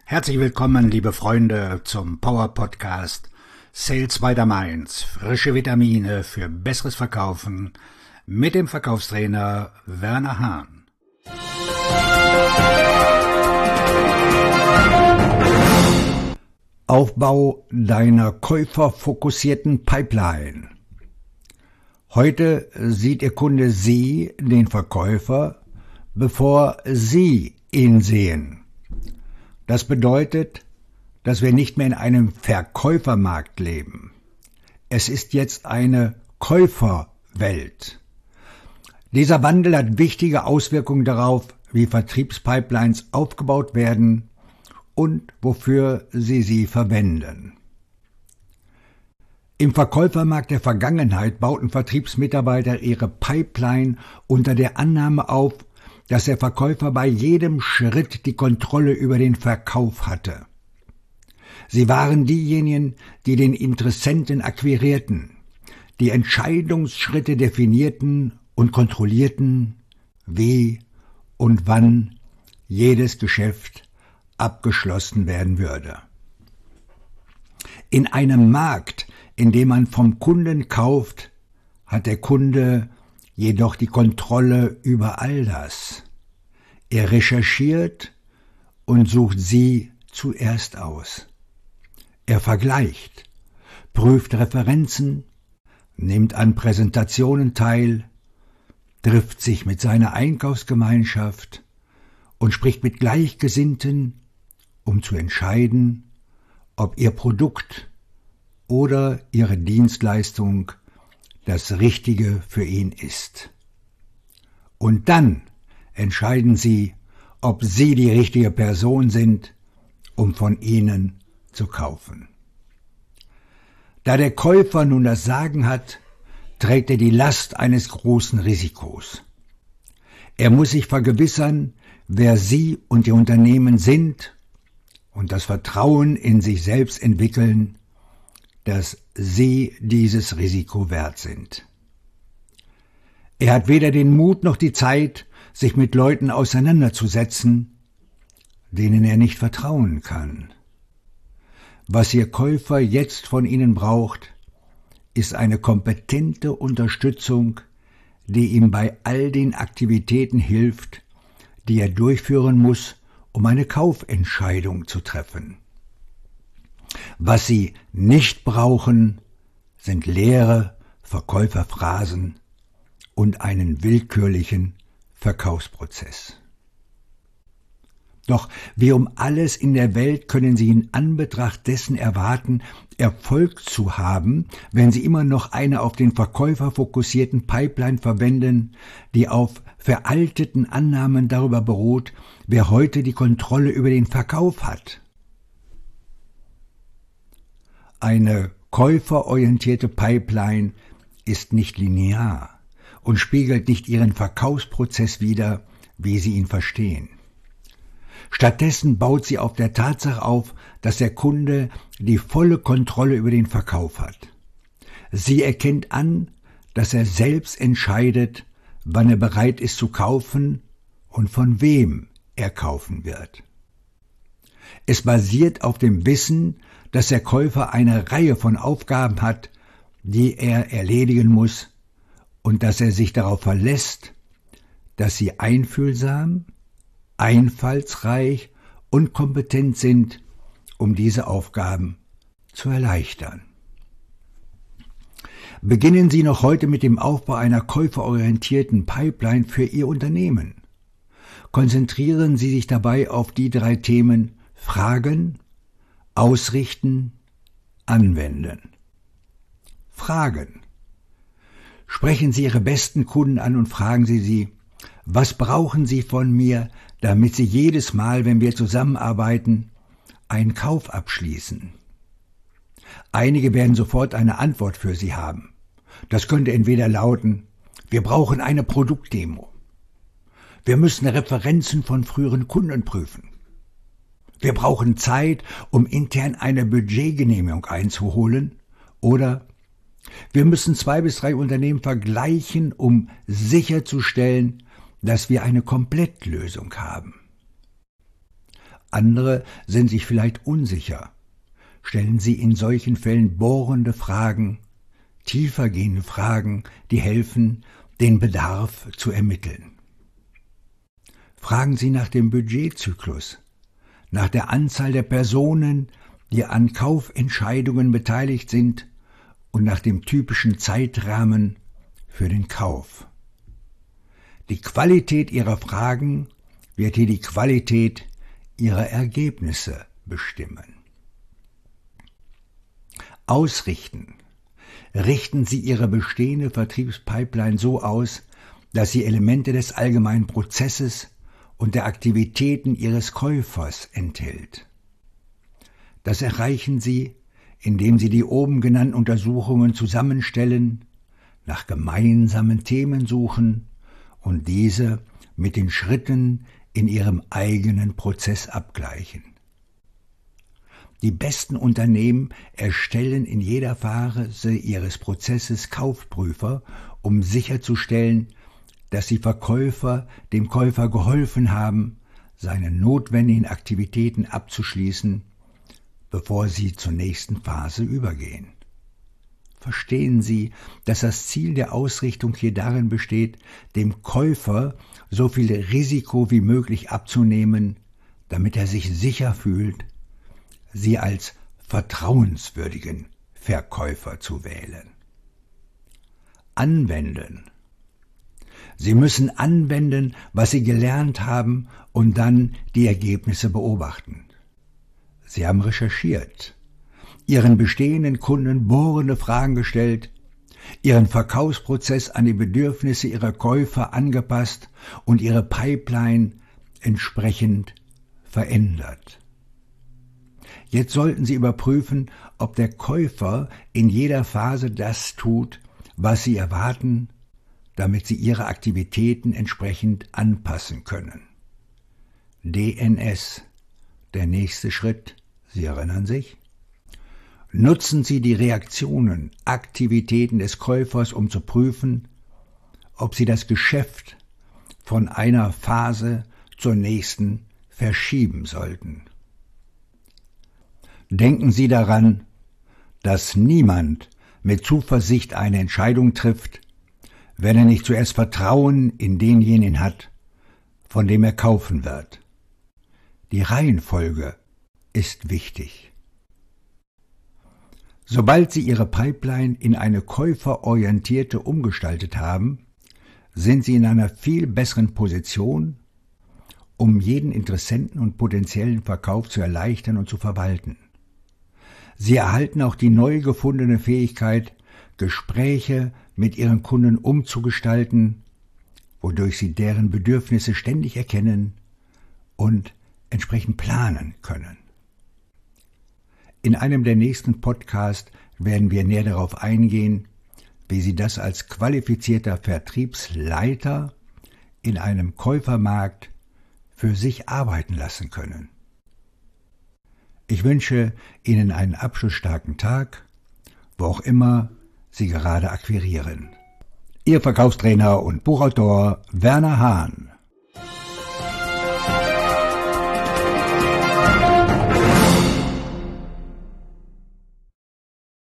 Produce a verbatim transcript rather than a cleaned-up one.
Herzlich willkommen, liebe Freunde, zum Power Podcast Sales by the Mainz. Frische Vitamine für besseres Verkaufen mit dem Verkaufstrainer Werner Hahn. Aufbau deiner käuferfokussierten Pipeline. Heute sieht Ihr Kunde Sie, den Verkäufer, bevor Sie ihn sehen. Das bedeutet, dass wir nicht mehr in einem Verkäufermarkt leben. Es ist jetzt eine Käuferwelt. Dieser Wandel hat wichtige Auswirkungen darauf, wie Vertriebspipelines aufgebaut werden und wofür sie sie verwenden. Im Verkäufermarkt der Vergangenheit bauten Vertriebsmitarbeiter ihre Pipeline unter der Annahme auf, dass der Verkäufer bei jedem Schritt die Kontrolle über den Verkauf hatte. Sie waren diejenigen, die den Interessenten akquirierten, die Entscheidungsschritte definierten und kontrollierten, wie und wann jedes Geschäft abgeschlossen werden würde. In einem Markt, in dem man vom Kunden kauft, hat der Kunde jedoch die Kontrolle über all das. Er recherchiert und sucht Sie zuerst aus. Er vergleicht, prüft Referenzen, nimmt an Präsentationen teil, trifft sich mit seiner Einkaufsgemeinschaft und spricht mit Gleichgesinnten, um zu entscheiden, ob Ihr Produkt oder Ihre Dienstleistung das Richtige für ihn ist. Und dann entscheiden Sie, ob Sie die richtige Person sind, um von Ihnen zu kaufen. Da der Käufer nun das Sagen hat, trägt er die Last eines großen Risikos. Er muss sich vergewissern, wer Sie und Ihr Unternehmen sind und das Vertrauen in sich selbst entwickeln, dass Sie dieses Risiko wert sind. Er hat weder den Mut noch die Zeit, sich mit Leuten auseinanderzusetzen, denen er nicht vertrauen kann. Was Ihr Käufer jetzt von Ihnen braucht, ist eine kompetente Unterstützung, die ihm bei all den Aktivitäten hilft, die er durchführen muss, um eine Kaufentscheidung zu treffen. Was Sie nicht brauchen, sind leere Verkäuferphrasen und einen willkürlichen Verkaufsprozess. Doch wie um alles in der Welt können Sie in Anbetracht dessen erwarten, Erfolg zu haben, wenn Sie immer noch eine auf den Verkäufer fokussierten Pipeline verwenden, die auf veralteten Annahmen darüber beruht, wer heute die Kontrolle über den Verkauf hat. Eine käuferorientierte Pipeline ist nicht linear und spiegelt nicht Ihren Verkaufsprozess wider, wie Sie ihn verstehen. Stattdessen baut sie auf der Tatsache auf, dass der Kunde die volle Kontrolle über den Verkauf hat. Sie erkennt an, dass er selbst entscheidet, wann er bereit ist zu kaufen und von wem er kaufen wird. Es basiert auf dem Wissen, dass der Käufer eine Reihe von Aufgaben hat, die er erledigen muss, und dass er sich darauf verlässt, dass sie einfühlsam, einfallsreich und kompetent sind, um diese Aufgaben zu erleichtern. Beginnen Sie noch heute mit dem Aufbau einer käuferorientierten Pipeline für Ihr Unternehmen. Konzentrieren Sie sich dabei auf die drei Themen Fragen, Ausrichten, Anwenden. Fragen. Sprechen Sie Ihre besten Kunden an und fragen Sie sie, was brauchen Sie von mir, damit Sie jedes Mal, wenn wir zusammenarbeiten, einen Kauf abschließen? Einige werden sofort eine Antwort für Sie haben. Das könnte entweder lauten, wir brauchen eine Produktdemo. Wir müssen Referenzen von früheren Kunden prüfen. Wir brauchen Zeit, um intern eine Budgetgenehmigung einzuholen. Oder wir müssen zwei bis drei Unternehmen vergleichen, um sicherzustellen, dass wir eine Komplettlösung haben. Andere sind sich vielleicht unsicher. Stellen Sie in solchen Fällen bohrende Fragen, tiefergehende Fragen, die helfen, den Bedarf zu ermitteln. Fragen Sie nach dem Budgetzyklus, nach der Anzahl der Personen, die an Kaufentscheidungen beteiligt sind und nach dem typischen Zeitrahmen für den Kauf. Die Qualität Ihrer Fragen wird hier die Qualität Ihrer Ergebnisse bestimmen. Ausrichten. Richten Sie Ihre bestehende Vertriebspipeline so aus, dass sie Elemente des allgemeinen Prozesses und der Aktivitäten Ihres Käufers enthält. Das erreichen Sie, indem Sie die oben genannten Untersuchungen zusammenstellen, nach gemeinsamen Themen suchen und diese mit den Schritten in Ihrem eigenen Prozess abgleichen. Die besten Unternehmen erstellen in jeder Phase ihres Prozesses Kaufprüfer, um sicherzustellen, dass die Verkäufer dem Käufer geholfen haben, seine notwendigen Aktivitäten abzuschließen, bevor sie zur nächsten Phase übergehen. Verstehen Sie, dass das Ziel der Ausrichtung hier darin besteht, dem Käufer so viel Risiko wie möglich abzunehmen, damit er sich sicher fühlt, Sie als vertrauenswürdigen Verkäufer zu wählen. Anwenden. Sie müssen anwenden, was Sie gelernt haben und dann die Ergebnisse beobachten. Sie haben recherchiert, Ihren bestehenden Kunden bohrende Fragen gestellt, Ihren Verkaufsprozess an die Bedürfnisse Ihrer Käufer angepasst und Ihre Pipeline entsprechend verändert. Jetzt sollten Sie überprüfen, ob der Käufer in jeder Phase das tut, was Sie erwarten, damit Sie Ihre Aktivitäten entsprechend anpassen können. D N S, der nächste Schritt, Sie erinnern sich? Nutzen Sie die Reaktionen, Aktivitäten des Käufers, um zu prüfen, ob Sie das Geschäft von einer Phase zur nächsten verschieben sollten. Denken Sie daran, dass niemand mit Zuversicht eine Entscheidung trifft, wenn er nicht zuerst Vertrauen in denjenigen hat, von dem er kaufen wird. Die Reihenfolge ist wichtig. Sobald Sie Ihre Pipeline in eine käuferorientierte umgestaltet haben, sind Sie in einer viel besseren Position, um jeden Interessenten und potenziellen Verkauf zu erleichtern und zu verwalten. Sie erhalten auch die neu gefundene Fähigkeit, Gespräche mit Ihren Kunden umzugestalten, wodurch Sie deren Bedürfnisse ständig erkennen und entsprechend planen können. In einem der nächsten Podcasts werden wir näher darauf eingehen, wie Sie das als qualifizierter Vertriebsleiter in einem Käufermarkt für sich arbeiten lassen können. Ich wünsche Ihnen einen abschlussstarken Tag, wo auch immer Sie gerade akquirieren. Ihr Verkaufstrainer und Buchautor Werner Hahn.